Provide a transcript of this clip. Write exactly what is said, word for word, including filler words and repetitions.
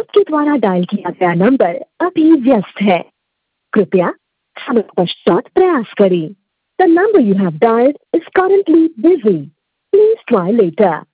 आपके द्वारा डायल किया गया नंबर अभी व्यस्त है। कृपया समय पश्चात प्रयास करें। The number you have dialed is currently busy. Please try later.